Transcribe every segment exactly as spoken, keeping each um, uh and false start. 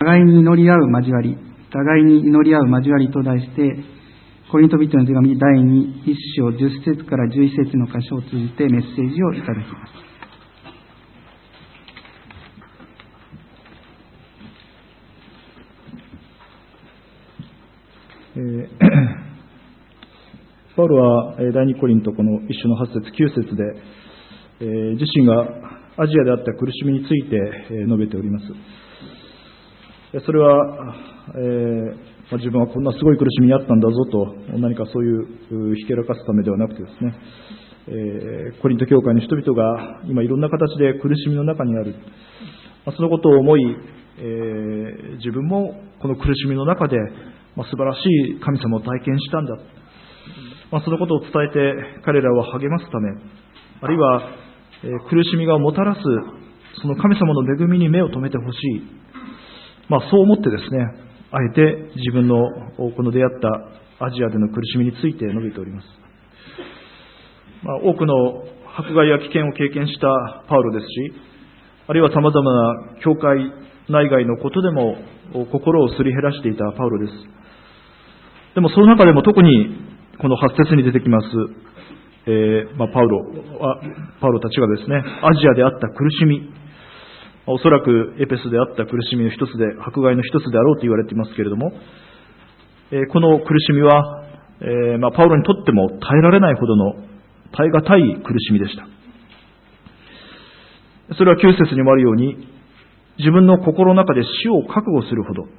互いに祈り合う交わり、互いに祈り合う交わりと題して、コリント人の手紙だいにいっ章じゅっ節からじゅういち節の箇所を通じてメッセージをいただきます。 えー、パウロはだいにコリントこのいっ章のはち節きゅう節で、えー、自身がアジアであった苦しみについて、えー、述べております。それは、えーまあ、自分はこんなすごい苦しみにあったんだぞと何かそういうひけらかすためではなくてですね、えー、コリント教会の人々が今いろんな形で苦しみの中にある、まあ、そのことを思い、えー、自分もこの苦しみの中で、まあ、素晴らしい神様を体験したんだ、まあ、そのことを伝えて彼らを励ますため、あるいは、えー、苦しみがもたらすその神様の恵みに目を留めてほしい、まあ、そう思ってですね、あえて自分のこの出会ったアジアでの苦しみについて述べております。まあ、多くの迫害や危険を経験したパウロですし、あるいは様々な教会内外のことでも心をすり減らしていたパウロです。でもその中でも特にこのはち節に出てきます、えーまあ、パウロはパウロたちがですね、アジアであった苦しみ、おそらくエペスであった苦しみの一つで、迫害の一つであろうと言われていますけれども、えー、この苦しみは、えーまあ、パウロにとっても耐えられないほどの耐え難い苦しみでした。それはきゅう節にもあるように、自分の心の中で死を覚悟するほど、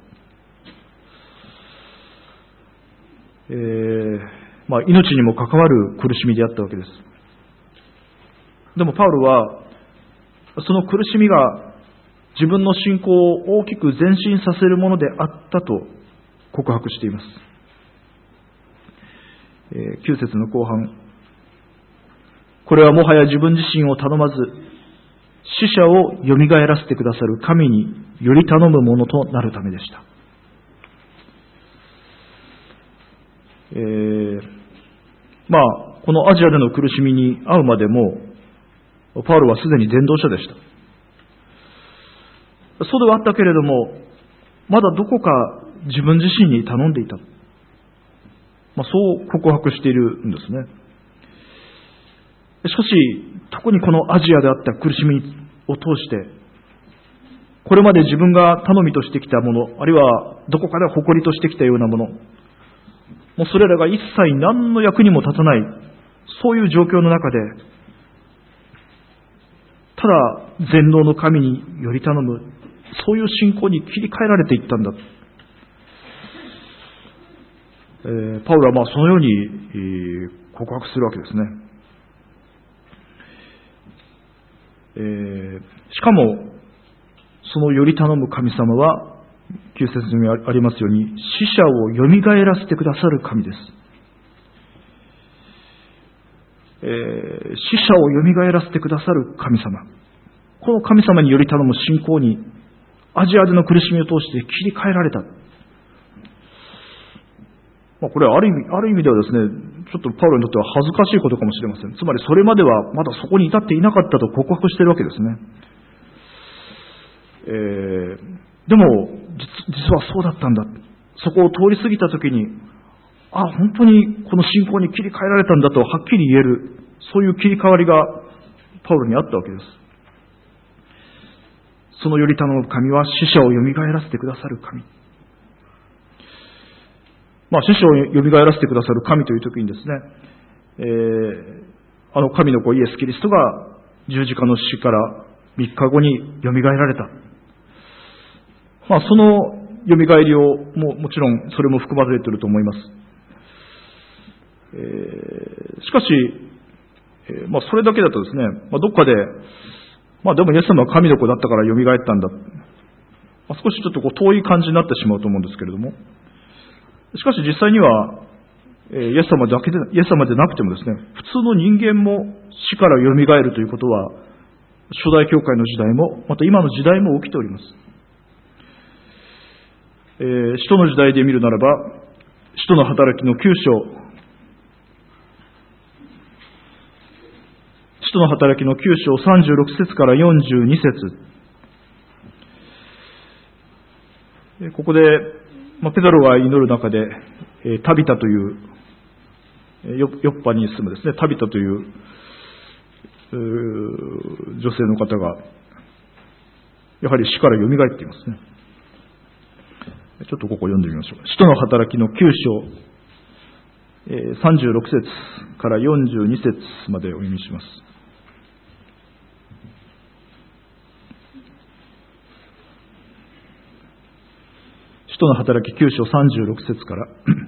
えーまあ、命にも関わる苦しみであったわけです。でもパウロはその苦しみが自分の信仰を大きく前進させるものであったと告白しています。えー、きゅう節の後半、これはもはや自分自身を頼まず死者をよみがえらせてくださる神により頼むものとなるためでした。えー、まあこのアジアでの苦しみに遭うまでもパウロはすでに伝道者でした。そうではあったけれども、まだどこか自分自身に頼んでいた、まあ、そう告白しているんですね。しかし特にこのアジアであった苦しみを通して、これまで自分が頼みとしてきたもの、あるいはどこかで誇りとしてきたようなもの、もうそれらが一切何の役にも立たない、そういう状況の中で、ただ全能の神により頼む、そういう信仰に切り替えられていったんだ。えー、パウロはまあそのように、えー、告白するわけですね。えー、しかもそのより頼む神様はきゅう節にありますように、死者をよみがえらせてくださる神です。えー、死者をよみがえらせてくださる神様、この神様により頼む信仰にアジアでの苦しみを通して切り替えられた。まあ、これはある意味、ある意味ではですね、ちょっとパウロにとっては恥ずかしいことかもしれません。つまりそれまではまだそこに至っていなかったと告白しているわけですね。えー、でも 実, 実はそうだったんだ。そこを通り過ぎたときに、あ、本当にこの信仰に切り替えられたんだとはっきり言える、そういう切り替わりがパウロにあったわけです。そのより頼む神は死者をよみがえらせてくださる神。まあ、死者をよみがえらせてくださる神というときにですね、えー、あの神の子イエス・キリストが十字架の死からみっかごによみがえられた。まあ、そのよみがえりを も, もちろんそれも含まれていると思います。えー、しかし、えーまあ、それだけだとですね、まあ、どっかでまあでもイエス様は神の子だったから蘇ったんだ。まあ、少しちょっとこう遠い感じになってしまうと思うんですけれども、しかし実際には、えー、イエス様だけで、イエス様でなくてもですね、普通の人間も死から蘇るということは、初代教会の時代も、また今の時代も起きております。えー、使徒の時代で見るならば、使徒の働きのきゅう章、使徒の働きのきゅう章さんじゅうろく節からよんじゅうに節、 ここで、まあ、ペテロが祈る中で、タビタという、ヨッパに住むですね、タビタという女性の方が、やはり死から蘇っていますね。ちょっとここ読んでみましょう。使徒の働きのきゅう章、さんじゅうろく節からよんじゅうに節までお読みします。使徒の働ききゅう章さんじゅうろく節から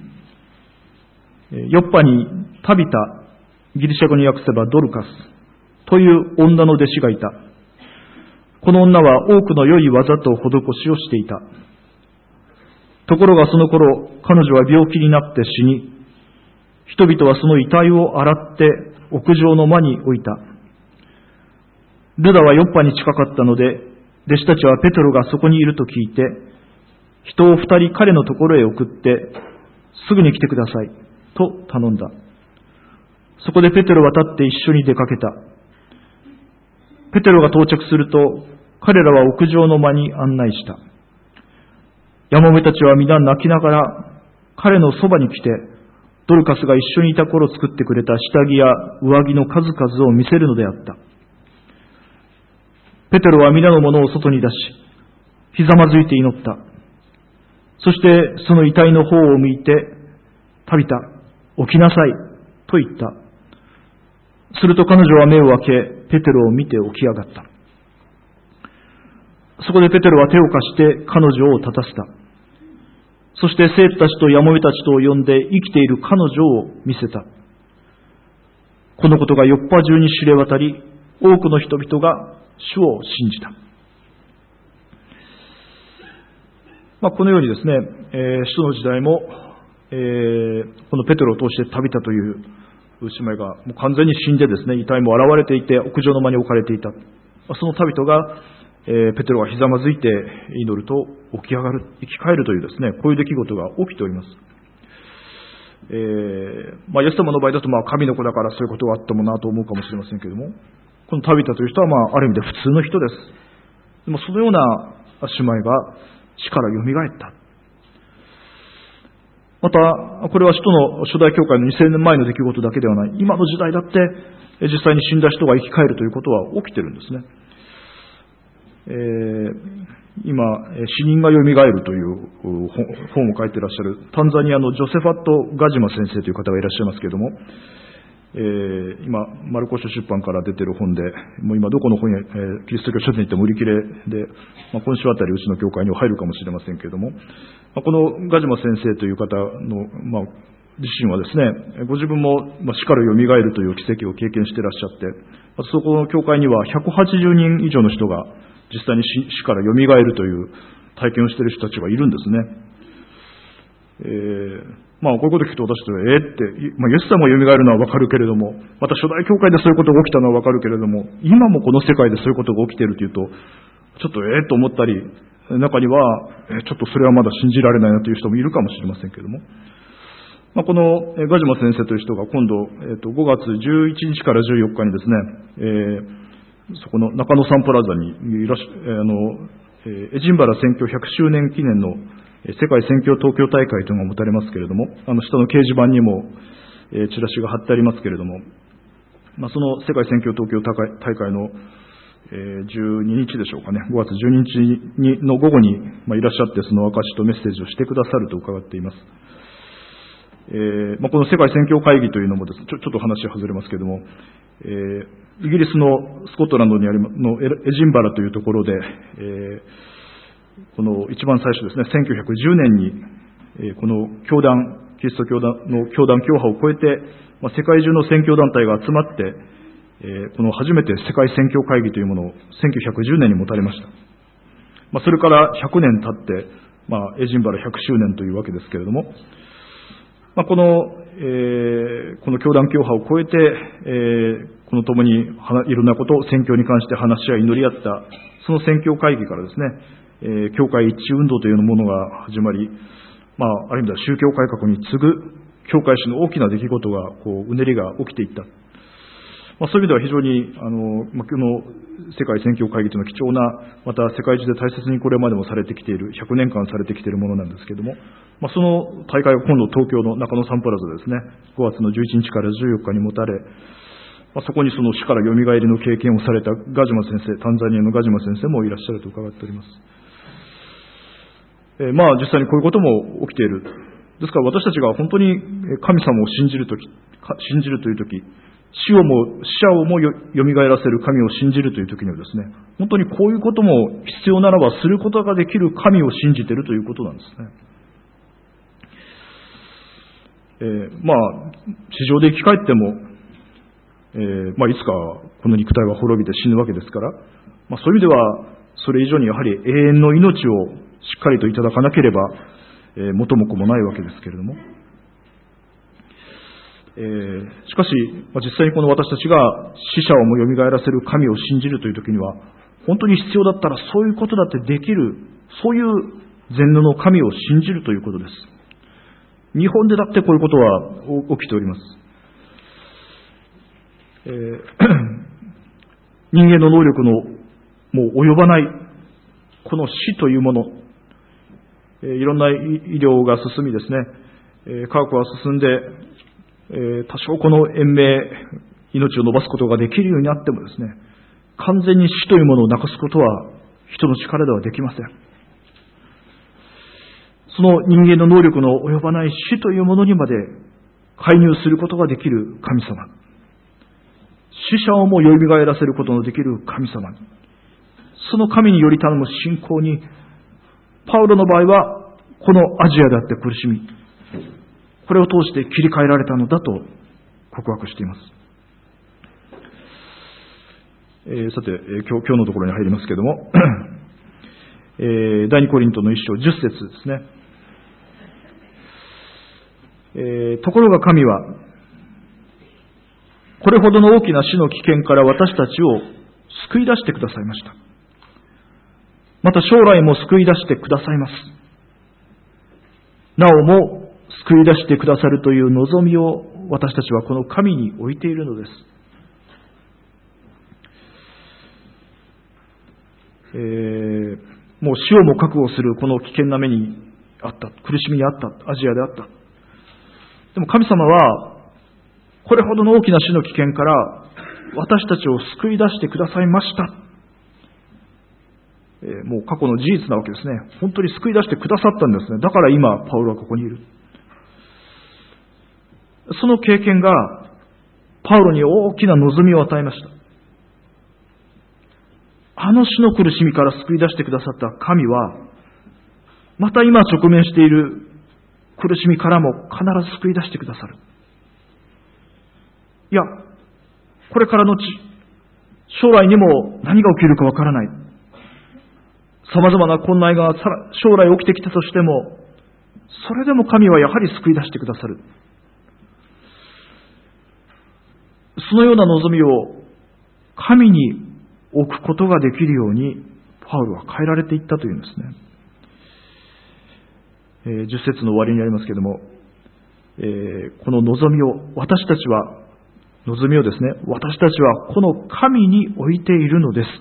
ヨッパにタビタ、ギリシャ語に訳せばドルカスという女の弟子がいた。この女は多くの良い技と施しをしていた。ところがその頃、彼女は病気になって死に、人々はその遺体を洗って屋上の間に置いた。ルダはヨッパに近かったので、弟子たちはペテロがそこにいると聞いて、人を二人彼のところへ送って、すぐに来てください、と頼んだ。そこでペテロは立って一緒に出かけた。ペテロが到着すると、彼らは屋上の間に案内した。ヤモメたちは皆泣きながら、彼のそばに来て、ドルカスが一緒にいた頃作ってくれた下着や上着の数々を見せるのであった。ペテロは皆のものを外に出し、ひざまずいて祈った。そしてその遺体の方を向いて、タビタ、起きなさい、と言った。すると彼女は目を開け、ペテロを見て起き上がった。そこでペテロは手を貸して彼女を立たせた。そして生徒たちとヤモメたちとを呼んで生きている彼女を見せた。このことがヨッパ中に知れ渡り、多くの人々が主を信じた。まあ、このようにですね、えー、使徒の時代も、えー、このペテロを通してタビタという姉妹がもう完全に死んでですね、遺体も現れていて屋上の間に置かれていた。そのタビタが、えー、ペテロがひざまずいて祈ると起き上がる、生き返るというですね、こういう出来事が起きております。えーまあ、イエス様の場合だと、まあ、神の子だからそういうことがあったもんなと思うかもしれませんけれども、このタビタという人は、まあ、ある意味で普通の人です。でもそのような姉妹が死から蘇った。また、これは使徒の初代教会のにせんねんまえの出来事だけではない。今の時代だって、実際に死んだ人が生き返るということは起きてるんですね。えー、今、死人が蘇るという本を書いていらっしゃるタンザニアのジョセファット・ガジマ先生という方がいらっしゃいますけれども、えー、今、マルコ書出版から出ている本で、もう今どこの本屋、えー、キリスト教書店に行っても売り切れで、まあ、今週あたりうちの教会には入るかもしれませんけれども、まあ、このガジマ先生という方の、まあ、自身はですね、ご自分も死から蘇るという奇跡を経験していらっしゃって、またそこの教会にはひゃくはちじゅうにん以上の人が実際に 死, 死から蘇るという体験をしている人たちがいるんですね。えーまあ、こういうことを聞くと私と、えーって、まあ、イエス様が蘇るのはわかるけれども、また初代教会でそういうことが起きたのはわかるけれども、今もこの世界でそういうことが起きているというと、ちょっとえーと思ったり、中には、えー、ちょっとそれはまだ信じられないなという人もいるかもしれませんけれども、まあ、このガジマ先生という人が今度、えー、とごがつじゅういちにちからじゅうよっかにですね、えー、そこの中野サンプラザにいらっしゃ、あの、エジンバラ宣教ひゃくしゅうねん記念の世界宣教東京大会というのが持たれますけれども、あの下の掲示板にも、えー、チラシが貼ってありますけれども、まあ、その世界宣教東京大会、大会の、えー、じゅうににちでしょうかね、ごがつじゅうににちにの午後に、まあ、いらっしゃって、その証とメッセージをしてくださると伺っています。えーまあ、この世界宣教会議というのもですね、ちょ、ちょっと話外れますけれども、えー、イギリスのスコットランドにありのエジンバラというところで、えーこの一番最初ですね、せんきゅうひゃくじゅうねんに、えー、この教団、キリスト教団の教団教派を超えて、まあ、世界中の宣教団体が集まって、えー、この初めて世界宣教会議というものをせんきゅうひゃくじゅうねんに持たれました。まあ、それからひゃくねん経って、まあ、エジンバラひゃくしゅうねんというわけですけれども、まあ、この、えー、この教団教派を超えて、えー、この共にいろんなことを宣教に関して話し合い祈り合った、その宣教会議からですね、えー、教会一致運動というものが始まり、まあ、ある意味では宗教改革に次ぐ教会史の大きな出来事が、こう、うねりが起きていった。 まあ、そういう意味では非常にあの、まあ、この世界宣教会議というのは貴重な、また世界中で大切にこれまでもされてきている、ひゃくねんかんされてきているものなんですけれども、まあ、その大会が今度東京の中野サンプラザですね、ごがつのじゅういちにちからじゅうよっかに持たれ、まあ、そこにその死からよみがえりの経験をされたガジマ先生、タンザニアのガジマ先生もいらっしゃると伺っております。えー、まあ実際にこういうことも起きている。ですから私たちが本当に神様を信じるとき、信じるというとき、死をも、死者をもよみがえらせる神を信じるというときにはですね、本当にこういうことも必要ならばすることができる神を信じているということなんですね。えー、まあ、地上で生き返っても、えー、まあいつかこの肉体は滅びて死ぬわけですから、まあそういう意味では、それ以上にやはり永遠の命をしっかりといただかなければ、えー、元も子もないわけですけれども、えー、しかし、まあ、実際にこの私たちが死者をもよみがえらせる神を信じるというときには、本当に必要だったらそういうことだってできる、そういう全能の神を信じるということです。日本でだってこういうことは起きております。えー、人間の能力のもう及ばないこの死というもの、えー、いろんな医療が進みですね、えー、科学は進んで、えー、多少この延命、命を伸ばすことができるようになってもですね、完全に死というものをなくすことは人の力ではできません。その人間の能力の及ばない死というものにまで介入することができる神様、死者をもよみがえらせることのできる神様、その神により頼む信仰に、パウロの場合はこのアジアであって苦しみ、これを通して切り替えられたのだと告白しています。えー、さて、えー、今日、今日のところに入りますけれども、えー、第二コリントの一章じゅっ節ですね。えー、ところが神は、これほどの大きな死の危険から私たちを救い出してくださいました。また将来も救い出してくださいます。なおも救い出してくださるという望みを私たちはこの神に置いているのです。えー、もう死をも覚悟するこの危険な目にあった、苦しみにあった、アジアであった。でも神様はこれほどの大きな死の危険から私たちを救い出してくださいました。えー、もう過去の事実なわけですね。本当に救い出してくださったんですね。だから今パウロはここにいる。その経験がパウロに大きな望みを与えました。あの死の苦しみから救い出してくださった神は、また今直面している苦しみからも必ず救い出してくださる。いや、これからのち、将来にも何が起きるかわからない。様々な困難が将来起きてきたとしても、それでも神はやはり救い出してくださる。そのような望みを神に置くことができるようにパウロは変えられていったというんですね。えー、じゅっ節の終わりにありますけれども、えー、この望みを私たちは望みをですね、私たちはこの神に置いているのです。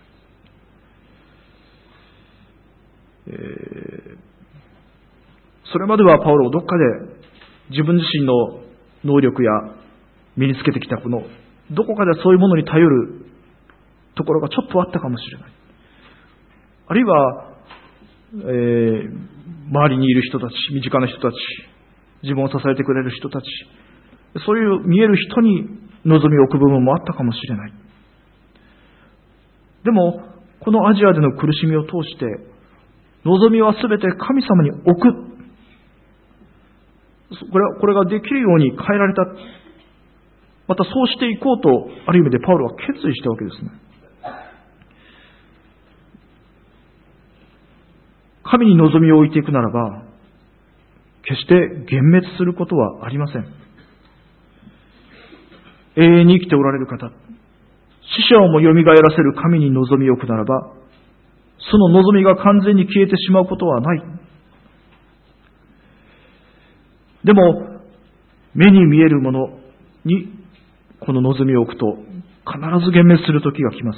えー、それまではパウロはどっかで自分自身の能力や身につけてきたこのどこかでそういうものに頼るところがちょっとあったかもしれない。あるいは、えー、周りにいる人たち、身近な人たち、自分を支えてくれる人たち、そういう見える人に望みを置く部分もあったかもしれない。でもこのアジアでの苦しみを通して望みはすべて神様に置く、これはこれができるように変えられた。またそうしていこうとある意味でパウロは決意したわけですね。神に望みを置いていくならば決して幻滅することはありません。永遠に生きておられる方、死者をもよみがえらせる神に望みを置くならば、その望みが完全に消えてしまうことはない。でも目に見えるものにこの望みを置くと必ず幻滅する時が来ます。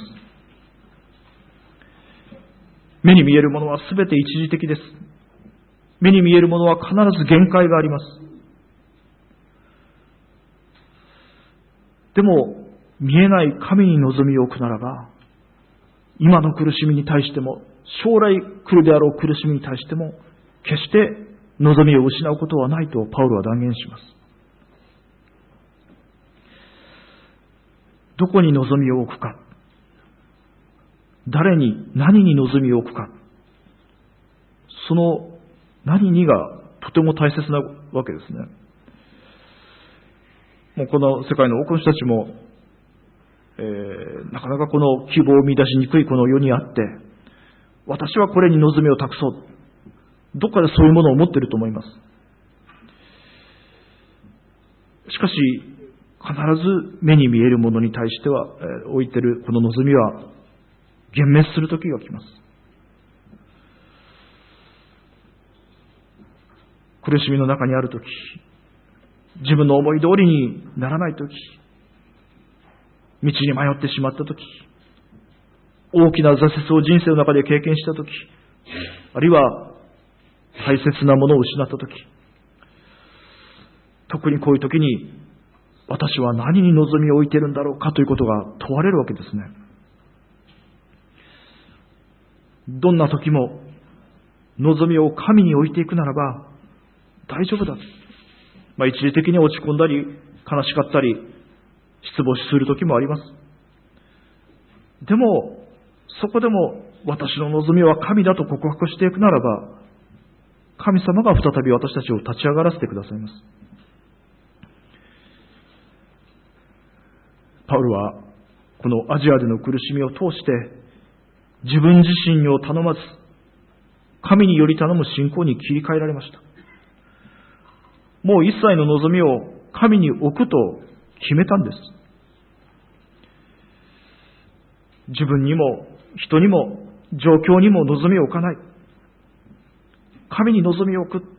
目に見えるものはすべて一時的です。目に見えるものは必ず限界があります。でも、見えない神に望みを置くならば、今の苦しみに対しても、将来来るであろう苦しみに対しても、決して望みを失うことはないとパウロは断言します。どこに望みを置くか、誰に何に望みを置くか、その何にがとても大切なわけですね。もうこの世界の多くの人たちも、えー、なかなかこの希望を見出しにくいこの世にあって、私はこれに望みを託そう。どっかでそういうものを持っていると思います。しかし、必ず目に見えるものに対しては、えー、置いているこの望みは、幻滅する時が来ます。苦しみの中にある時、自分の思い通りにならない時、道に迷ってしまった時、大きな挫折を人生の中で経験した時、あるいは大切なものを失った時、特にこういう時に私は何に望みを置いているんだろうかということが問われるわけですね。どんな時も望みを神に置いていくならば大丈夫だ。まあ、一時的に落ち込んだり悲しかったり失望する時もあります。でもそこでも私の望みは神だと告白していくならば、神様が再び私たちを立ち上がらせてくださいます。パウロはこのアジアでの苦しみを通して自分自身を頼まず神により頼む信仰に切り替えられました。もう一切の望みを神に置くと決めたんです。自分にも人にも状況にも望みを置かない。神に望みを置く。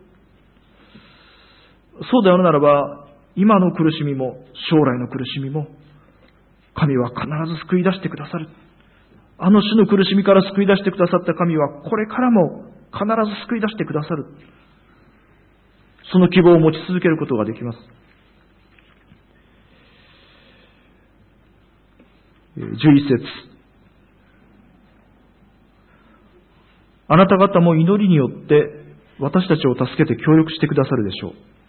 そうであるならば、今の苦しみも将来の苦しみも神は必ず救い出してくださる。あの種の苦しみから救い出してくださった神はこれからも必ず救い出してくださる。その希望を持ち続けることができます。じゅういち節、あなた方も祈りによって私たちを助けて協力してくださるでしょう。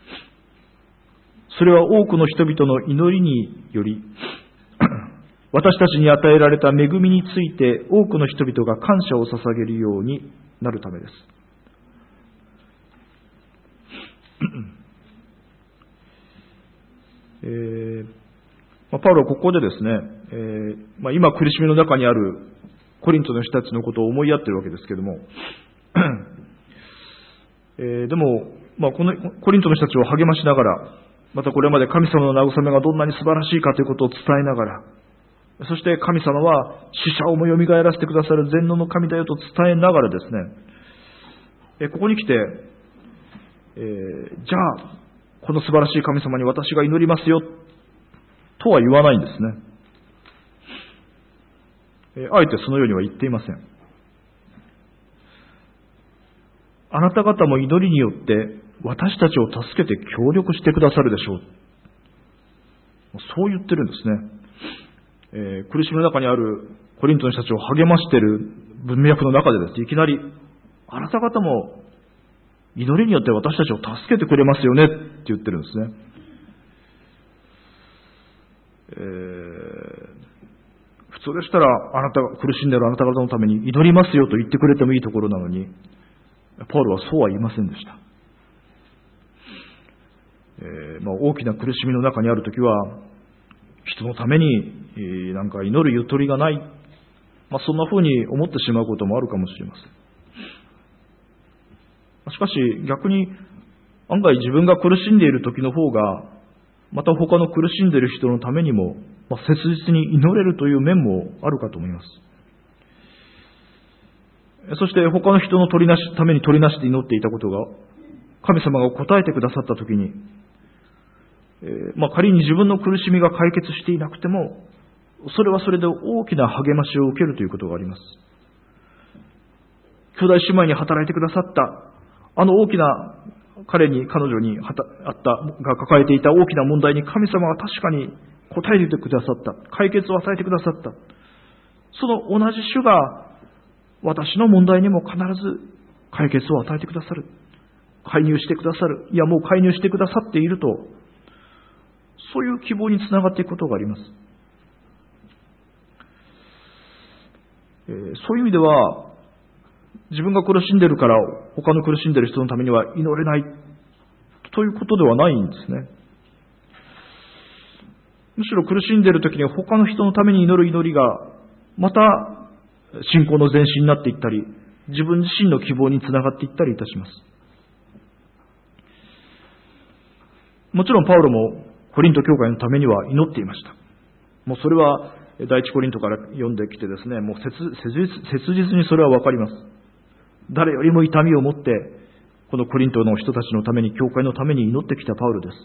それは多くの人々の祈りにより私たちに与えられた恵みについて多くの人々が感謝を捧げるようになるためです。えーまあ、パウロはここでですね、えーまあ、今苦しみの中にあるコリントの人たちのことを思いやっているわけですけれども、えー、でも、まあ、このコリントの人たちを励ましながら、またこれまで神様の慰めがどんなに素晴らしいかということを伝えながら、そして神様は死者をもよみがえらせてくださる全能の神だよと伝えながらですね、えここに来て、えー、じゃあこの素晴らしい神様に私が祈りますよとは言わないんですね。えあえてそのようには言っていません。あなた方も祈りによって私たちを助けて協力してくださるでしょう。そう言ってるんですね。えー、苦しみの中にあるコリントの人たちを励ましている文脈の中でですね、いきなりあなた方も祈りによって私たちを助けてくれますよねって言ってるんですね。えー、普通でしたらあなたが苦しんでいるあなた方のために祈りますよと言ってくれてもいいところなのに、パウロはそうは言いませんでした。えーまあ、大きな苦しみの中にあるときは人のために、えー、なんか祈るゆとりがない、まあ、そんなふうに思ってしまうこともあるかもしれません。しかし逆に案外自分が苦しんでいる時の方がまた他の苦しんでいる人のためにも、まあ、切実に祈れるという面もあるかと思います。そして他の人の取りなしために取りなして祈っていたことが神様が答えてくださった時に、えーまあ、仮に自分の苦しみが解決していなくてもそれはそれで大きな励ましを受けるということがあります。兄弟姉妹に働いてくださった、あの大きな彼に、彼女にあった、が抱えていた大きな問題に神様が確かに答えてくださった。解決を与えてくださった。その同じ主が私の問題にも必ず解決を与えてくださる。介入してくださる。いや、もう介入してくださっていると、そういう希望につながっていくことがあります。えー、そういう意味では、自分が苦しんでいるから他の苦しんでいる人のためには祈れないということではないんですね。むしろ苦しんでいる時に他の人のために祈る祈りがまた信仰の前進になっていったり、自分自身の希望につながっていったりいたします。もちろんパウロもコリント教会のためには祈っていました。もうそれは第一コリントから読んできてですね、もう切実、切実にそれはわかります。誰よりも痛みを持ってこのコリントの人たちのために、教会のために祈ってきたパウロです。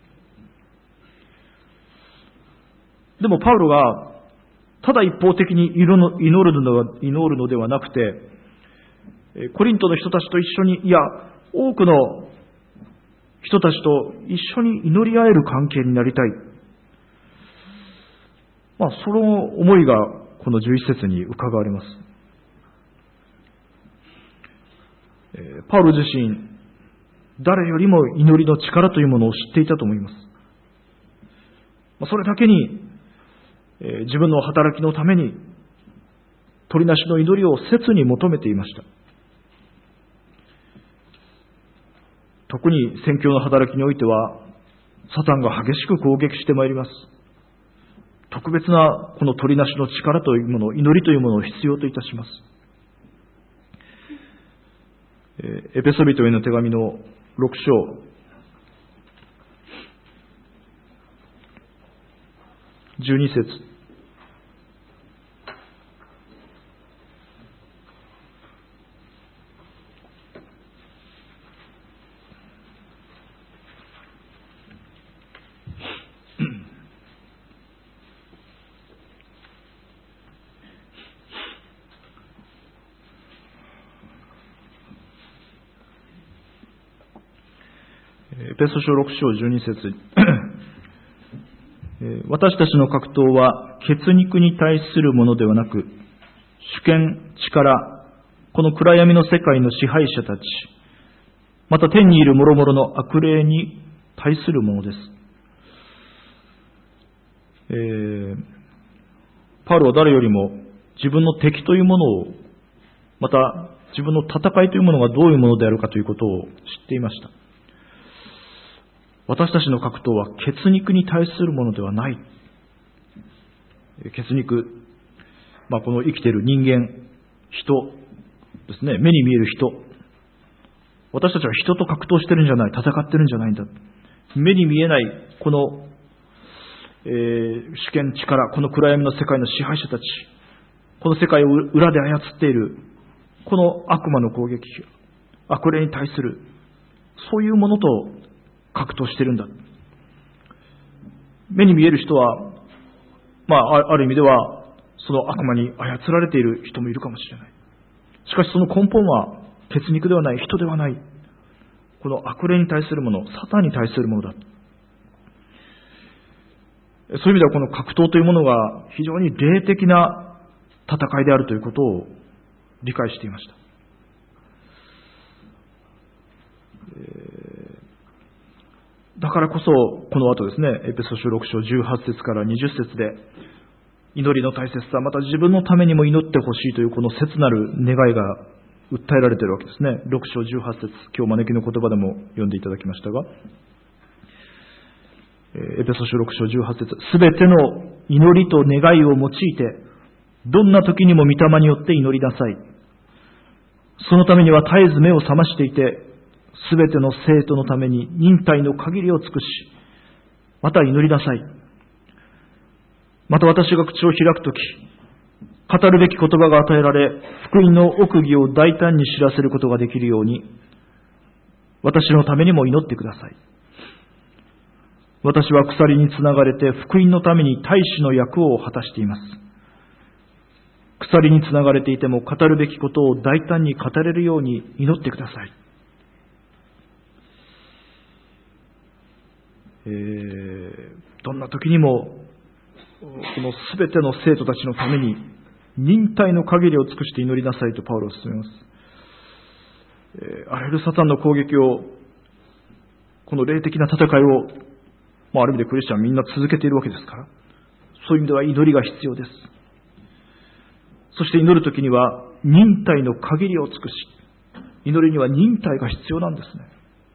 でもパウロがただ一方的に祈るのは、祈るのではなくて、コリントの人たちと一緒に、いや多くの人たちと一緒に祈り合える関係になりたい。まあ、その思いがこのじゅういち節に伺われます。えー、パウロ自身、誰よりも祈りの力というものを知っていたと思います。まあ、それだけに、えー、自分の働きのために取りなしの祈りを切に求めていました。特に宣教の働きにおいては、サタンが激しく攻撃してまいります。特別なこの取りなしの力というもの、祈りというものを必要といたします。エペソビトへの手紙のろく章、じゅうに節。エペソ書ろく章じゅうに節私たちの格闘は血肉に対するものではなく、主権、力、この暗闇の世界の支配者たち、また天にいる諸々の悪霊に対するものです。えー、パウロは誰よりも自分の敵というものを、また自分の戦いというものがどういうものであるかということを知っていました。私たちの格闘は血肉に対するものではない。血肉、まあ、この生きている人間、人ですね、目に見える人。私たちは人と格闘してるんじゃない、戦ってるんじゃないんだ。目に見えないこの、えー、主権、力、この暗闇の世界の支配者たち、この世界を裏で操っているこの悪魔の攻撃、悪霊に対するそういうものと格闘しているんだ。目に見える人は、まあ、ある意味ではその悪魔に操られている人もいるかもしれない。しかしその根本は血肉ではない、人ではない、この悪霊に対するもの、サタンに対するものだ。そういう意味ではこの格闘というものが非常に霊的な戦いであるということを理解していました。だからこそこの後ですね、エペソ書ろく章じゅうはち節からにじゅっ節で祈りの大切さ、また自分のためにも祈ってほしいというこの切なる願いが訴えられているわけですね。ろく章じゅうはち節、今日招きの言葉でも読んでいただきましたが、エペソ書ろく章じゅうはち節、すべての祈りと願いを用いてどんな時にも御霊によって祈りなさい。そのためには絶えず目を覚ましていて、すべての生徒のために忍耐の限りを尽くし、また祈りなさい。また私が口を開くとき、語るべき言葉が与えられ、福音の奥義を大胆に知らせることができるように、私のためにも祈ってください。 私は鎖につながれて福音のために大使の役を果たしています。鎖につながれていても語るべきことを大胆に語れるように祈ってください。えー、どんな時にもこのすべての生徒たちのために忍耐の限りを尽くして祈りなさいとパウロは勧めます。えー、あらゆるサタンの攻撃を、この霊的な戦いを、まあ、ある意味でクリスチャンはみんな続けているわけですから、そういう意味では祈りが必要です。そして祈るときには忍耐の限りを尽くし、祈りには忍耐が必要なんですね。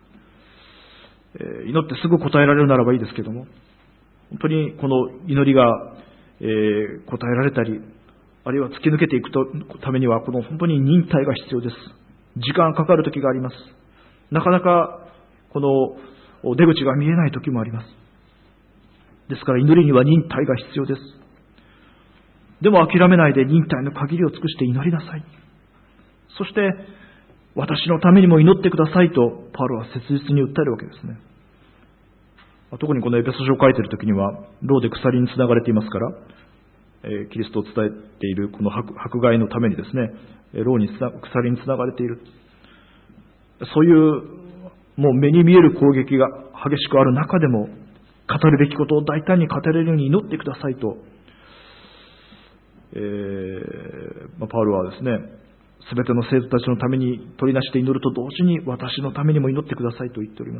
えー、祈ってすぐ答えられるならばいいですけども、本当にこの祈りが、えー、答えられたり、あるいは突き抜けていくためには、この本当に忍耐が必要です。時間がかかる時があります。なかなかこの出口が見えない時もあります。ですから祈りには忍耐が必要です。でも諦めないで忍耐の限りを尽くして祈りなさい。そして私のためにも祈ってくださいとパウロは切実に訴えるわけですね。特にこのエペソ書を書いている時には、牢で鎖につながれていますから、えー、キリストを伝えているこの 迫, 迫害のためにですね、牢につな鎖につながれている、そういうもう目に見える攻撃が激しくある中でも、語るべきことを大胆に語れるように祈ってくださいと、えーまあ、パウロはですね、すべての生徒たちのために取りなして祈ると同時に、私のためにも祈ってくださいと言っております。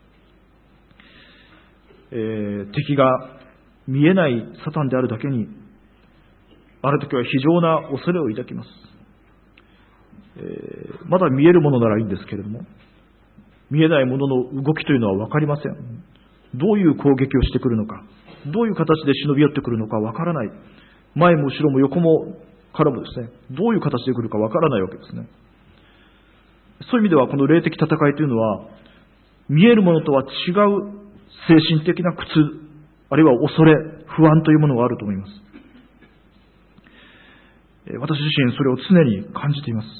えー、敵が見えないサタンであるだけに、ある時は非常な恐れを抱きます。えー、まだ見えるものならいいんですけれども、見えないものの動きというのは分かりません。どういう攻撃をしてくるのか、どういう形で忍び寄ってくるのか分からない。前も後ろも横もからもですね、どういう形で来るか分からないわけですね。そういう意味ではこの霊的戦いというのは、見えるものとは違う精神的な苦痛、あるいは恐れ、不安というものがあると思います。私自身それを常に感じています。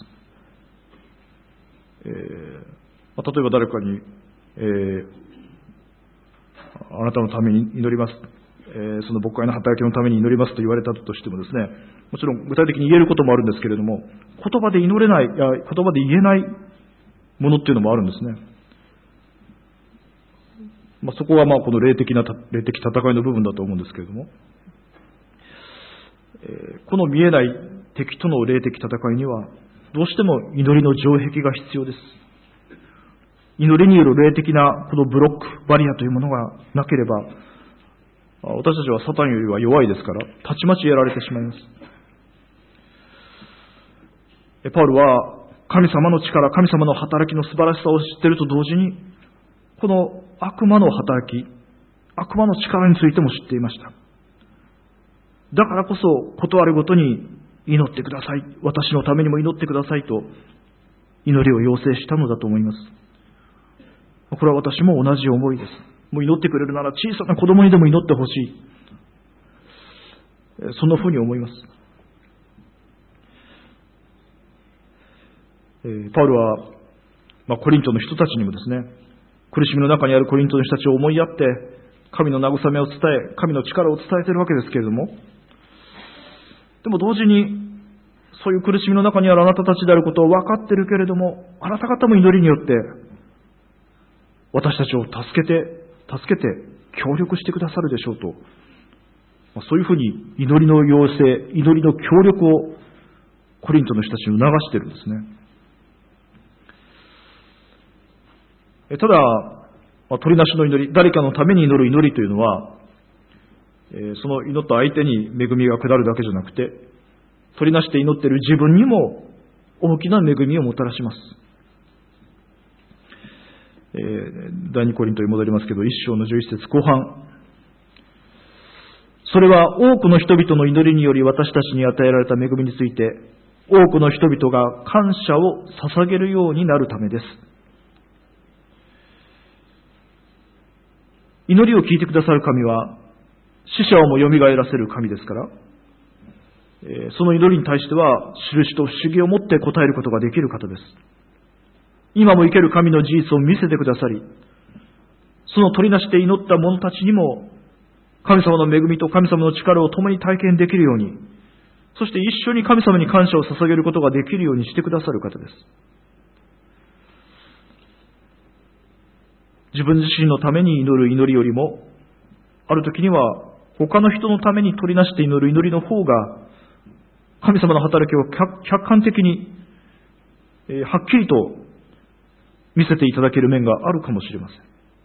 えー、例えば誰かに、えー、あなたのために祈ります、えー、その牧会の働きのために祈りますと言われたとしてもですね、もちろん具体的に言えることもあるんですけれども、言葉で祈れない、言葉で言えないものっていうのもあるんですね。まあ、そこはまあこの霊的な霊的戦いの部分だと思うんですけれども、えー、この見えない敵との霊的戦いにはどうしても祈りの城壁が必要です。祈りによる霊的なこのブロック、バリアというものがなければ、私たちはサタンよりは弱いですから、たちまちやられてしまいます。パウロは神様の力、神様の働きの素晴らしさを知っていると同時に、この悪魔の働き、悪魔の力についても知っていました。だからこそ、ことあるごとに祈ってください、私のためにも祈ってくださいと祈りを要請したのだと思います。これは私も同じ思いです。もう祈ってくれるなら小さな子供にでも祈ってほしい。そんなふうに思います。パウロは、まあ、コリントの人たちにもですね、苦しみの中にあるコリントの人たちを思いやって、神の慰めを伝え、神の力を伝えているわけですけれども、でも同時に、そういう苦しみの中にあるあなたたちであることを分かっているけれども、あなた方も祈りによって、私たちを助けて、助けて協力してくださるでしょうと、そういうふうに祈りの要請、祈りの協力をコリントの人たちに促しているんですね。ただ、取りなしの祈り、誰かのために祈る祈りというのは、その祈った相手に恵みが下るだけじゃなくて、取りなして祈っている自分にも大きな恵みをもたらします。えー、第二コリントに戻りますけど、一章のじゅう一節後半。それは多くの人々の祈りにより私たちに与えられた恵みについて、多くの人々が感謝を捧げるようになるためです。祈りを聞いてくださる神は、死者をも蘇らせる神ですから、えー、その祈りに対しては、印と不思議を持って答えることができる方です。今も生ける神の事実を見せてくださり、 その取りなしで祈った者たちにも、神様の恵みと神様の力を共に体験できるように、そして一緒に神様に感謝を捧げることができるようにしてくださる方です。自分自身のために祈る祈りよりも、ある時には他の人のために取りなして祈る祈りの方が、神様の働きを客観的に、えー、はっきりと見せていただける面があるかもしれません。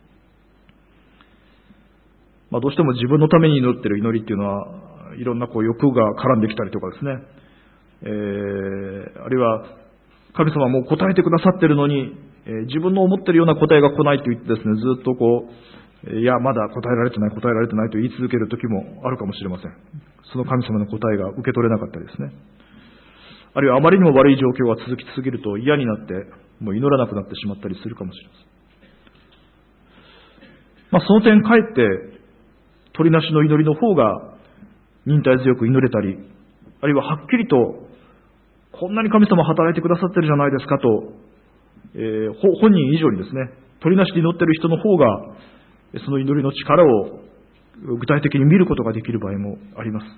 まあ、どうしても自分のために祈っている祈りっていうのは、いろんなこう欲が絡んできたりとかですね、えー、あるいは神様はもう答えてくださっているのに、えー、自分の思っているような答えが来ないと言ってですね、ずっとこう、いや、まだ答えられてない、答えられてないと言い続ける時もあるかもしれません。その神様の答えが受け取れなかったりですね。あるいはあまりにも悪い状況が続き続けると嫌になって、もう祈らなくなってしまったりするかもしれません。まあ、その点かえって、取りなしの祈りの方が忍耐強く祈れたり、あるいははっきりと、こんなに神様働いてくださってるじゃないですかと、えー、本人以上にですね、取りなしで祈っている人の方が、その祈りの力を具体的に見ることができる場合もあります。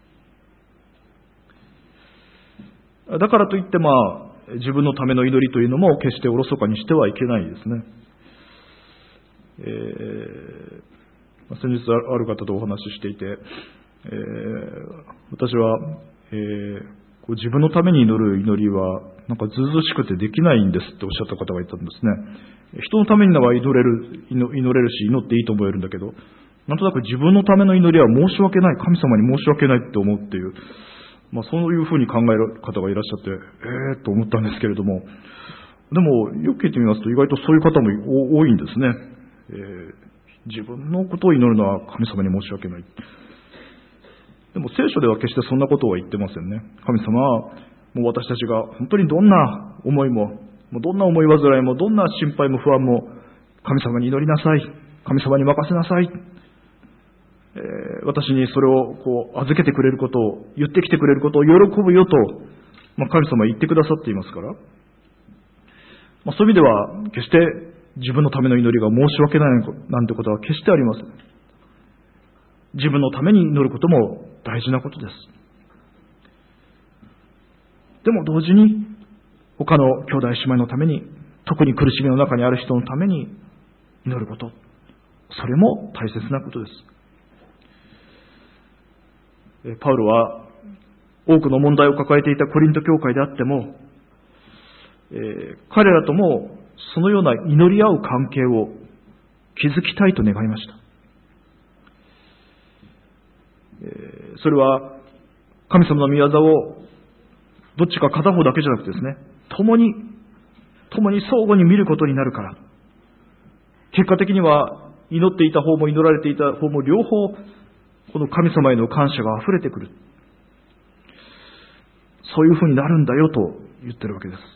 だからといって、まあ、自分のための祈りというのも決しておろそかにしてはいけないですね。えー、先日ある方とお話ししていて、えー、私は、えー、こう自分のために祈る祈りはなんかずうずうしくてできないんですっておっしゃった方がいたんですね。人のためには祈れる、祈れるし祈っていいと思えるんだけど、なんとなく自分のための祈りは申し訳ない、神様に申し訳ないって思うっていう、まあ、そういうふうに考える方がいらっしゃって、えーと思ったんですけれども、でもよく聞いてみますと意外とそういう方も多いんですね。えー、自分のことを祈るのは神様に申し訳ない。でも聖書では決してそんなことは言ってませんね。神様はもう私たちが本当にどんな思いも、もうどんな思い煩いも、どんな心配も不安も神様に祈りなさい、神様に任せなさい、えー、私にそれをこう預けてくれることを、言ってきてくれることを喜ぶよと、まあ、神様は言ってくださっていますから、まあ、そういう意味では決して自分のための祈りが申し訳ないなんてことは決してありません。自分のために祈ることも大事なことです。でも同時に他の兄弟姉妹のために、特に苦しみの中にある人のために祈ること、それも大切なことです。パウロは多くの問題を抱えていたコリント教会であっても、えー、彼らともそのような祈り合う関係を築きたいと願いました。えー、それは神様の御業をどっちか片方だけじゃなくてですね、共に共に相互に見ることになるから、結果的には祈っていた方も祈られていた方も両方この神様への感謝が溢れてくる、そういうふうになるんだよと言ってるわけです。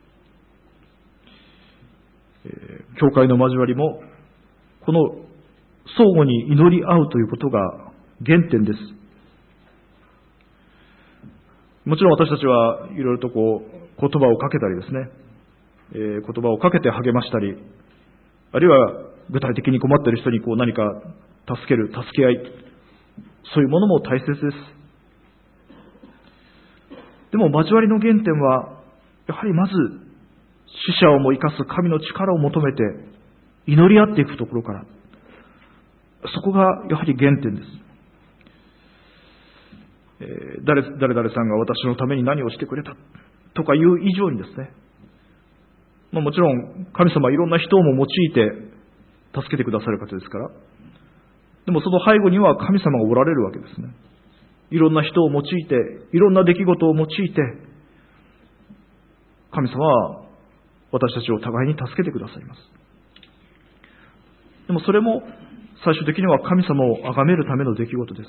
えー、教会の交わりもこの相互に祈り合うということが原点です。もちろん私たちはいろいろとこう言葉をかけたりですね、えー、言葉をかけて励ましたり、あるいは具体的に困っている人にこう何か助ける、助け合い、そういうものも大切です。でも交わりの原点はやはりまず死者をも生かす神の力を求めて祈り合っていくところから、そこがやはり原点です。えー、誰誰々さんが私のために何をしてくれたとかいう以上にですね、まあ、もちろん神様はいろんな人をも用いて助けてくださる方ですから、でもその背後には神様がおられるわけですね。いろんな人を用いて、いろんな出来事を用いて、神様は私たちを互いに助けてくださいます。でもそれも最終的には神様を崇めるための出来事です。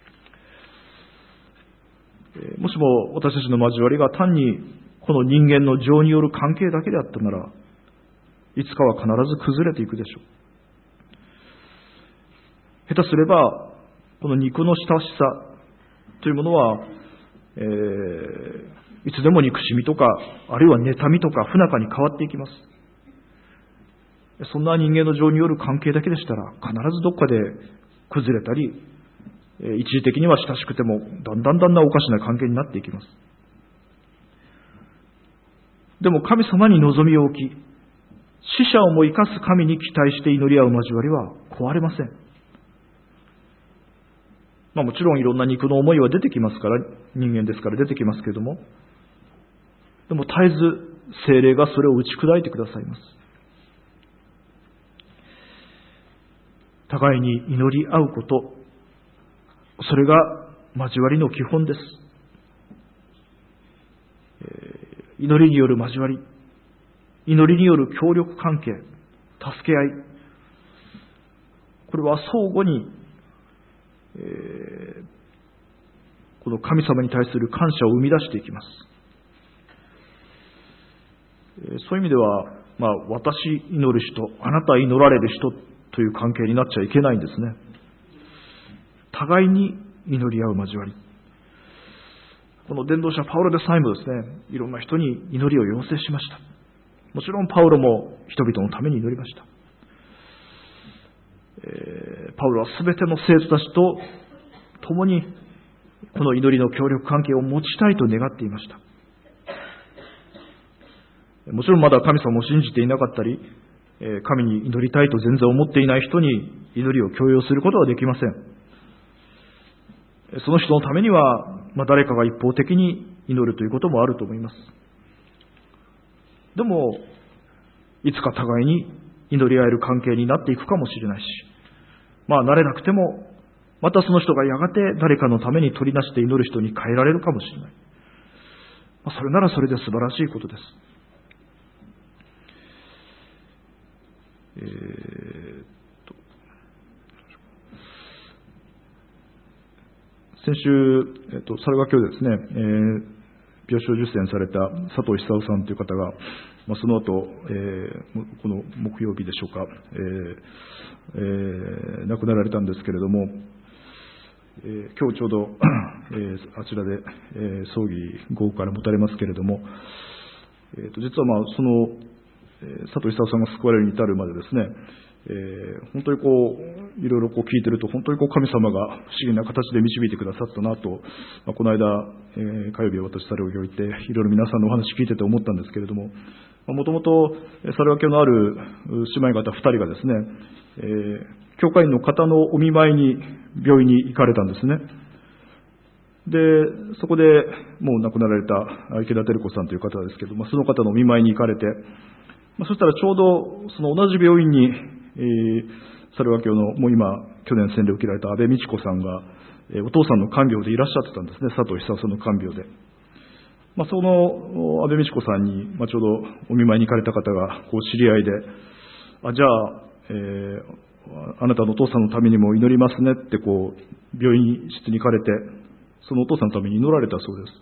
もしも私たちの交わりが単にこの人間の情による関係だけであったなら、いつかは必ず崩れていくでしょう。下手すればこの肉の親しさというものは、えー、いつでも憎しみとか、あるいは妬みとか不仲に変わっていきます。 そんな人間の情による関係だけでしたら、必ずどっかで崩れたり、一時的には親しくても、だんだんだんだんおかしな関係になっていきます。でも神様に望みを置き、死者をも生かす神に期待して祈り合う交わりは壊れません。まあもちろんいろんな肉の思いは出てきますから、人間ですから出てきますけれども、でも絶えず聖霊がそれを打ち砕いてくださいます。互いに祈り合うこと、それが交わりの基本です。祈りによる交わり、祈りによる協力関係、助け合い、これは相互に、えー、この神様に対する感謝を生み出していきます。そういう意味では、まあ、私祈る人、あなた祈られる人という関係になっちゃいけないんですね。互いに祈り合う交わり。この伝道者パウロでさえもですね、いろんな人に祈りを要請しました。もちろんパウロも人々のために祈りました。えー、パウロはすべての生徒たちと共にこの祈りの協力関係を持ちたいと願っていました。もちろんまだ神様を信じていなかったり、神に祈りたいと全然思っていない人に祈りを強要することはできません。その人のためには、まあ、誰かが一方的に祈るということもあると思います。でも、いつか互いに祈り合える関係になっていくかもしれないし、まあ、慣れなくても、またその人がやがて誰かのために取りなして祈る人に変えられるかもしれない。まあ、それならそれで素晴らしいことです。えー先週、えっと、猿ヶ京でですね、えー、病床受洗された佐藤久夫さんという方が、まあ、その後、えー、この木曜日でしょうか、えーえー、亡くなられたんですけれども、えー、今日ちょうど、えー、あちらで、えー、葬儀午後から持たれますけれども、えー、と実は、まあ、その、えー、佐藤久夫さんが救われるに至るまでですね、えー、本当にこういろいろこう聞いてると本当にこう神様が不思議な形で導いてくださったなと、まあ、この間、えー、火曜日私猿ヶ京行っていろいろ皆さんのお話聞いてて思ったんですけれども、もともと猿ヶ京のある姉妹方ふたりがですね、えー、教会員の方のお見舞いに病院に行かれたんですね。でそこでもう亡くなられた池田照子さんという方ですけど、まあ、その方のお見舞いに行かれて、まあ、そしたらちょうどその同じ病院にえー、猿ヶ京のもう今去年洗礼を受けられた安倍美智子さんが、えー、お父さんの看病でいらっしゃってたんですね。佐藤久夫さんの看病で、まあ、その安倍美智子さんに、まあ、ちょうどお見舞いに行かれた方がこう知り合いで、あじゃあ、えー、あなたのお父さんのためにも祈りますねってこう病院室に行かれて、そのお父さんのために祈られたそうです。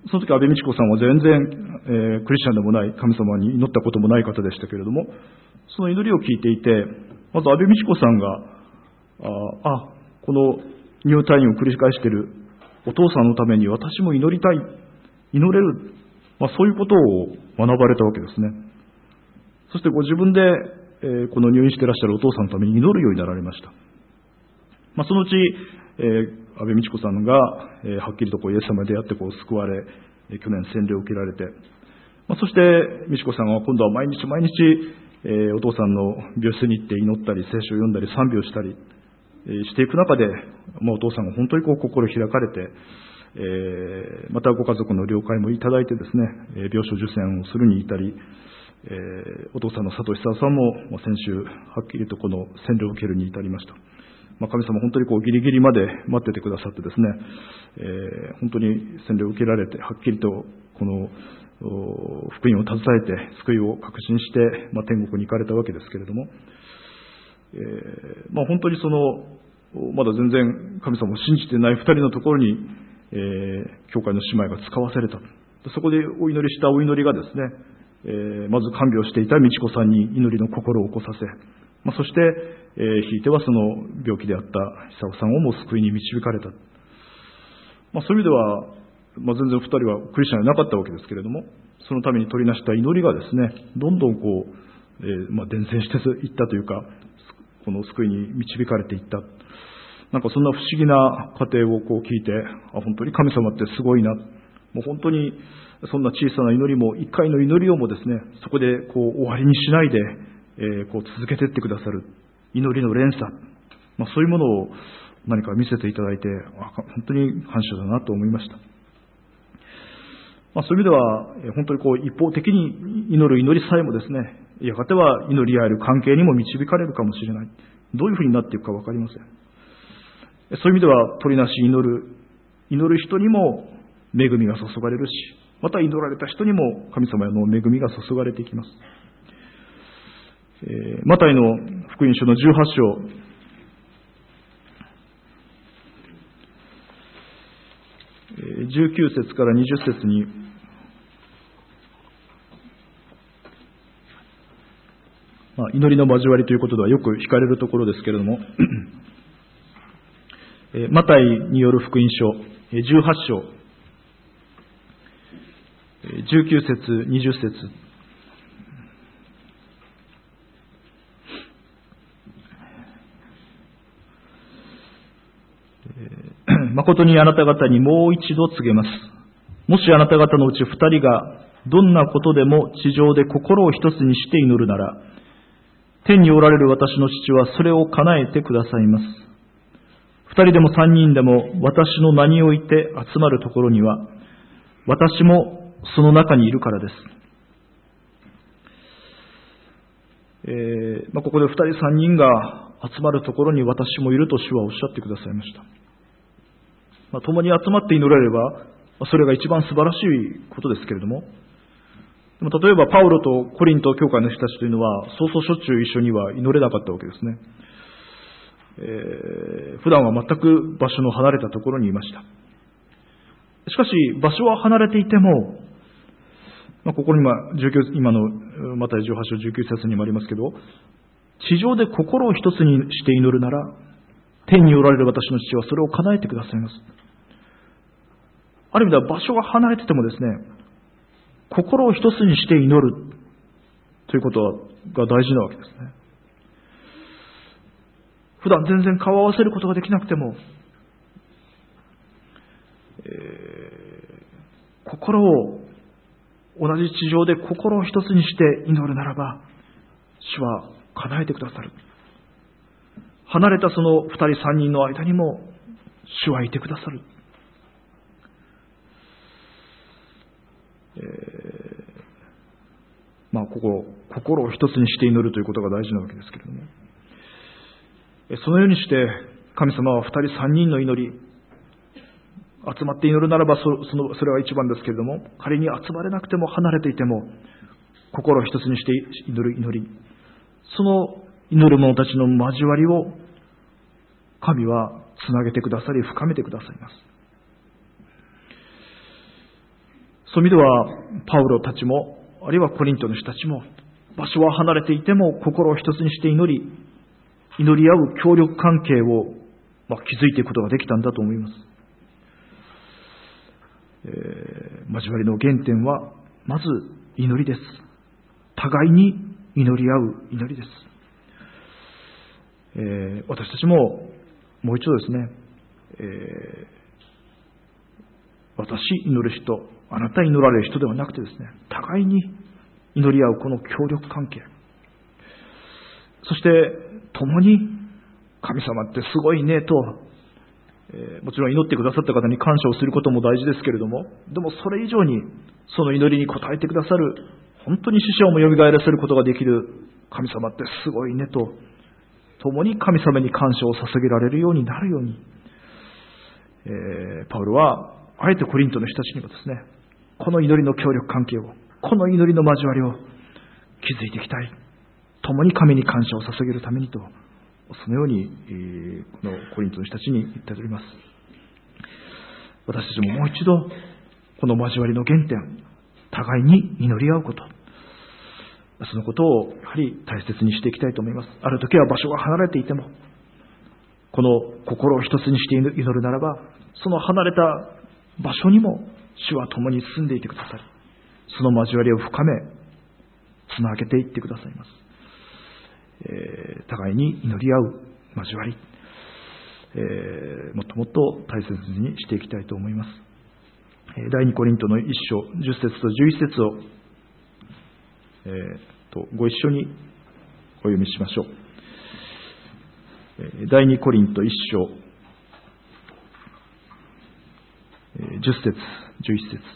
その時安倍美智子さんは全然、えー、クリスチャンでもない神様に祈ったこともない方でしたけれども、その祈りを聞いていて、まず安倍美智子さんが、あ、あこの入退院を繰り返しているお父さんのために私も祈りたい、祈れる、まあ、そういうことを学ばれたわけですね。そしてご自分で、えー、この入院していらっしゃるお父さんのために祈るようになられました。まあ、そのうち、えー、安倍美智子さんが、えー、はっきりとこうイエス様に出会ってこう救われ、えー、去年洗礼を受けられて、まあ、そして美智子さんは今度は毎日毎日えー、お父さんの病室に行って祈ったり聖書を読んだり賛美をしたり、えー、していく中で、まあ、お父さんが本当にこう心開かれて、えー、またご家族の了解もいただいてですね、えー、病床受洗をするに至り、えー、お父さんの佐藤久夫さんも、まあ、先週はっきりとこの洗礼を受けるに至りました。まあ、神様本当にこうギリギリまで待っててくださってですね、えー、本当に洗礼を受けられてはっきりとこの福音を携えて救いを確信して、まあ、天国に行かれたわけですけれども、えーまあ、本当にそのまだ全然神様を信じていない二人のところに、えー、教会の姉妹が使わされた。そこでお祈りしたお祈りがですね、えー、まず看病していた美智子さんに祈りの心を起こさせ、まあ、そして、えー、ひいてはその病気であった久夫さんをも救いに導かれた。まあ、そういう意味ではまあ、全然二人はクリスチャンじゃなかったわけですけれども、そのために取りなした祈りがですね、どんどんこうえーまあ、伝染していったというか、この救いに導かれていった。なんかそんな不思議な過程をこう聞いて、あ、本当に神様ってすごいな。もう本当にそんな小さな祈りも、一回の祈りをもですね、そこでこう終わりにしないで、えー、こう続けていってくださる祈りの連鎖。まあ、そういうものを何か見せていただいて、あ、本当に感謝だなと思いました。まあ、そういう意味では、本当にこう一方的に祈る祈りさえもですね、やがては祈り合える関係にも導かれるかもしれない。どういうふうになっていくか分かりません。そういう意味では、取りなし祈る、祈る人にも恵みが注がれるし、また祈られた人にも神様の恵みが注がれていきます。えー、マタイの福音書のじゅうはち章、じゅうきゅう節からにじゅっ節に、まあ、祈りの交わりということではよく聞かれるところですけれども、マタイによる福音書じゅうはち章、じゅうきゅう節、にじゅっ節、誠にあなた方にもう一度告げます。もしあなた方のうち二人がどんなことでも地上で心を一つにして祈るなら、天におられる私の父はそれを叶えてくださいます。二人でも三人でも私の名において集まるところには、私もその中にいるからです。えーまあ、ここで二人三人が集まるところに私もいると主はおっしゃってくださいました。まあ、共に集まって祈られれば、それが一番素晴らしいことですけれども、でも例えばパウロとコリント教会の人たちというのは、そうそうしょっちゅう一緒には祈れなかったわけですね。えー、普段は全く場所の離れたところにいました。しかし、場所は離れていても、まあ、ここに今、じゅうきゅう今のマタイじゅうはち章じゅうきゅう節にもありますけど、地上で心を一つにして祈るなら、天におられる私の父はそれを叶えてくださいます。ある意味では場所が離れててもですね、心を一つにして祈るということが大事なわけですね。普段全然顔を合わせることができなくても、えー、心を同じ地上で心を一つにして祈るならば、主は叶えてくださる。離れたその二人三人の間にも主はいてくださる。えー、まあここ心を一つにして祈るということが大事なわけですけれども、そのようにして神様は二人三人の祈り、集まって祈るならば そ, そ, のそれは一番ですけれども、仮に集まれなくても離れていても心を一つにして祈る祈り、その祈る者たちの交わりを神はつなげてくださり深めてくださいます。そういう意味ではパウロたちも、あるいはコリントの人たちも、場所は離れていても心を一つにして祈り、祈り合う協力関係を、まあ、築いていくことができたんだと思います。えー、交わりの原点はまず祈りです。互いに祈り合う祈りです。えー、私たちももう一度ですね、えー、私祈る人、あなた祈られる人ではなくてですね、互いに祈り合うこの協力関係、そして共に神様ってすごいねと、えー、もちろん祈ってくださった方に感謝をすることも大事ですけれども、でもそれ以上にその祈りに応えてくださる、本当に死者をもよみがえらせることができる神様ってすごいねと、共に神様に感謝を捧げられるようになるように、えー、パウロはあえてコリントの人たちにもですね、この祈りの協力関係を、この祈りの交わりを築いていきたい、共に神に感謝を捧げるためにと、そのように、えー、このコリントの人たちに言っております。私たちももう一度この交わりの原点、互いに祈り合うこと、そのことをやはり大切にしていきたいと思います。ある時は場所が離れていても、この心を一つにして祈るならば、その離れた場所にも主は共に住んでいてくださり、その交わりを深めつなげていってくださいます。 えー、互いに祈り合う交わり、えー、もっともっと大切にしていきたいと思います。第二コリントの一章じゅっ節とじゅういち節を、えー、とご一緒にお読みしましょう。第二コリント一章じゅっ節じゅういち節。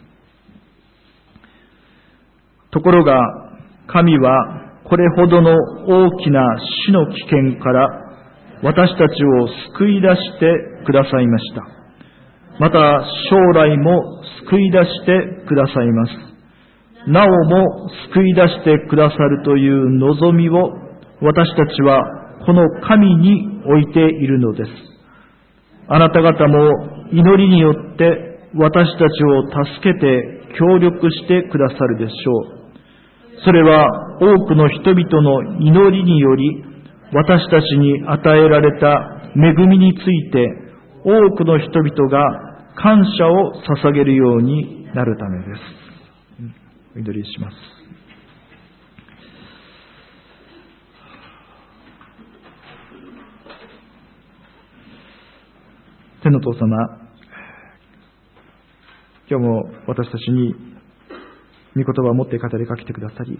ところが神はこれほどの大きな死の危険から私たちを救い出してくださいました。また将来も救い出してくださいます。なおも救い出してくださるという望みを私たちはこの神に置いているのです。あなた方も祈りによって私たちを助けて協力してくださるでしょう。それは多くの人々の祈りにより私たちに与えられた恵みについて多くの人々が感謝を捧げるようになるためです。お祈りします。天のお父様、今日も私たちに御言葉を持って語りかけてくださり、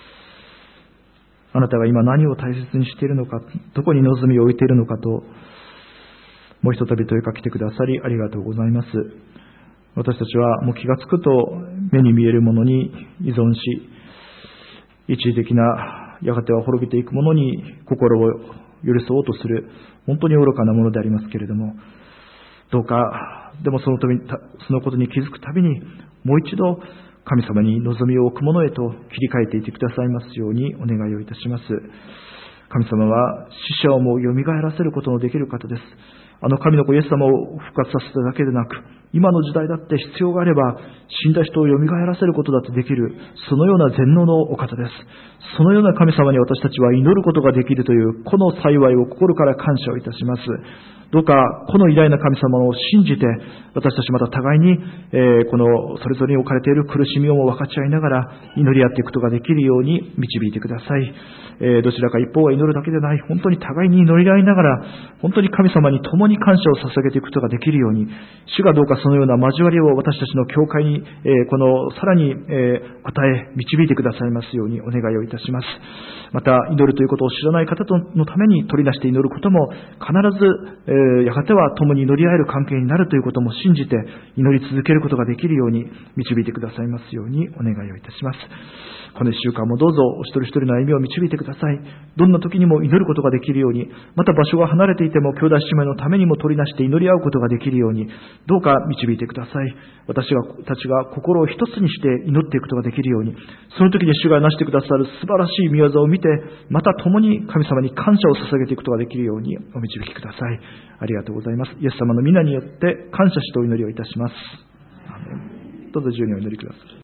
あなたが今何を大切にしているのか、どこに望みを置いているのかと、もうひとたび問いかけてくださりありがとうございます。私たちはもう気がつくと目に見えるものに依存し、一時的なやがては滅びていくものに心を許そうとする本当に愚かなものでありますけれども、どうかでもそのたびそのことに気づくたびにもう一度神様に望みを置くものへと切り替えていてくださいますようにお願いをいたします。神様は死者をもよみがえらせることのできる方です。あの神の子イエス様を復活させただけでなく、今の時代だって必要があれば死んだ人をよみがえらせることだってできる、そのような全能のお方です。そのような神様に私たちは祈ることができるというこの幸いを心から感謝をいたします。どうかこの偉大な神様を信じて、私たちまた互いに、えー、このそれぞれに置かれている苦しみをも分かち合いながら祈り合っていくことができるように導いてください。えー、どちらか一方は祈るだけでない、本当に互いに祈り合いながら本当に神様に共に感謝を捧げていくことができるように、主がどうかそのような交わりを私たちの教会に、えー、このさらに、えー、与え導いてくださいますようにお願いをいたします。また祈るということを知らない方のために取り出して祈ることも必ず、えー、やがては共に祈り合える関係になるということも信じて祈り続けることができるように導いてくださいますようにお願いをいたします。この一週間もどうぞお一人一人の歩みを導いてください。どんな時にも祈ることができるように、また場所が離れていても兄弟姉妹のためにも取り出して祈り合うことができるように、どうか導いてください。私たちが心を一つにして祈っていくことができるように、その時に主がなしてくださる素晴らしい御業を見て、また共に神様に感謝を捧げていくことができるようにお導きください。ありがとうございます。イエス様の皆によって感謝してお祈りをいたします。アーメン。どうぞ自由にお祈りください。